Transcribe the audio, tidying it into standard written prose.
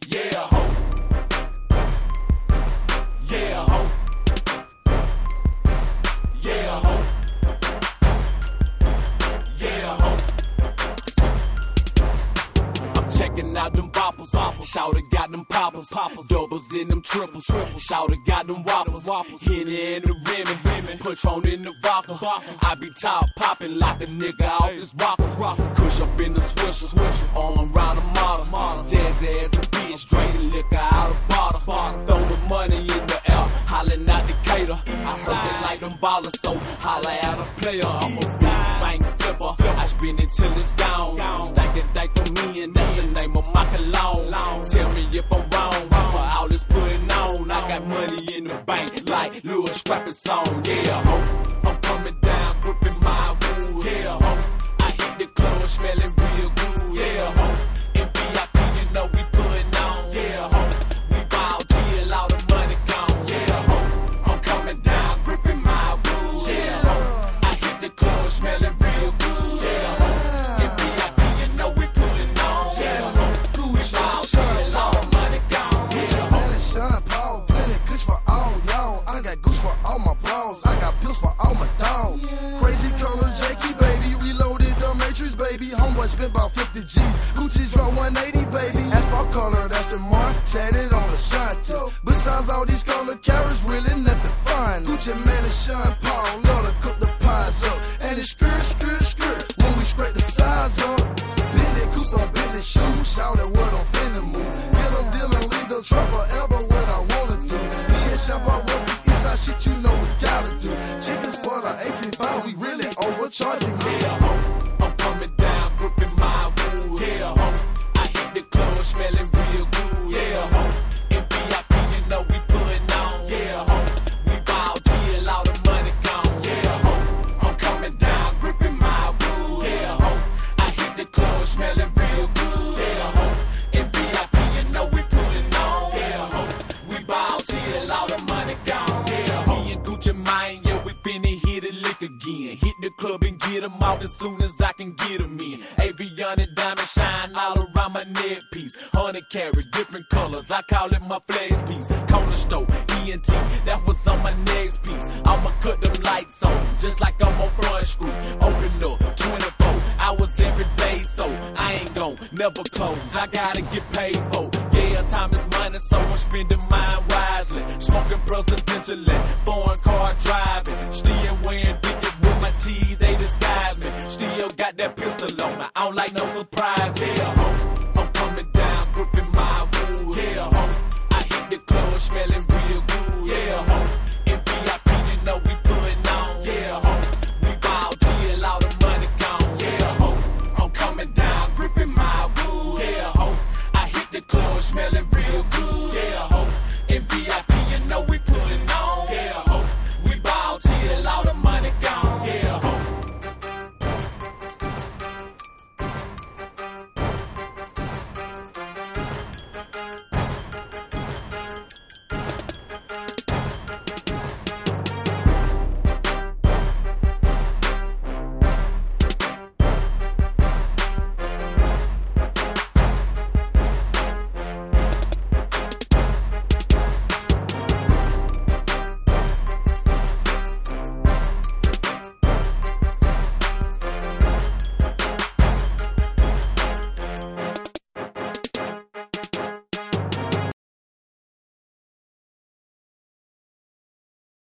Yeah, ho. Yeah, ho. Yeah, ho. Yeah, ho. I'm checking out them boppers. Shoulda got them poppers. Doubles in them triples. Shoulda got them whoppers. Henny in the rimmin'. Patron in the vodka. I be top poppin' like a nigga off this whopper. Push up in the swisher. Arm around the model. Jazz ass a bitch. Straight liquor out of bottle. Throw the money in the air. Hollin' out the cater. I heard they like them ballers, so holla at a player. I'm a bank flipper. I spin it till it's gone. Stack it dank for me, and that's the name of my cologne. Tell me if I'm wrong. For all this putting on, I got money in the bank like Lil Scrappy song. Yeah, ho. I'm coming down, gripping my wood. Yeah, ho. I hit the club, smelling real good. Yeah, ho. In VIP, you know we putting on. Yeah, ho. We bow till all the money gone. Yeah, ho. I'm coming down, gripping my wood. Yeah, ho. I hit the club, smelling real good. Yeah, ho. In VIP, you know we putting on. Yeah, ho. We bow till all the money gone. Yeah, ho. Sean Paul, plenty kush for all y'all. I got goose for all my bras. I got pills for all my dogs. Crazy color, Jakey, baby. Reloaded the Matrix, baby. Homeboy spent about 50 G's. Gucci draw 180, baby. Asphalt color, that's the mark. Set it on the scientist. Besides all these color carrots, really nothing fine. Gucci man and Sean Paul, love to cook the pies up. And it's skirt. When we scrape the sides up. Bentley goose on Bentley shoes. Shout at what I'm finna move. Deal and leave the truck forever what I wanna do. Me and Sean Paul work this Eastside shit, you know we gotta do. Chickens for the 18.5, we really overcharging. Yeah, ho. I'm coming down, gripping my wood. Yeah, ho. I hit the club, smelling real good. Yeah, ho. In VIP, you know we putting on. Yeah, ho. We bow till all the money gone. Yeah, ho. I'm coming down, gripping my wood. Yeah, ho. I hit the club, smelling real good. Yeah, ho. In VIP, you know we putting on. Yeah, ho. We bow till all the money gone. Yeah, ho. Me and Gucci Mane, yeah, we finna hit it lick again. Hit the club and get them off as soon as I can get them in. Avion and diamond shine all around my neck piece. 100 carats, different colors, I call it my flex piece. Corner store, ENT, that was on my next piece. I'ma cut them lights on, just like I'm on Front Street. Open up, 24 hours every day, so I ain't gon' never close. I gotta get paid for. Yeah, time is money, so I'm spending mine wisely. Smoking presidentially, foreign car driving, still wearing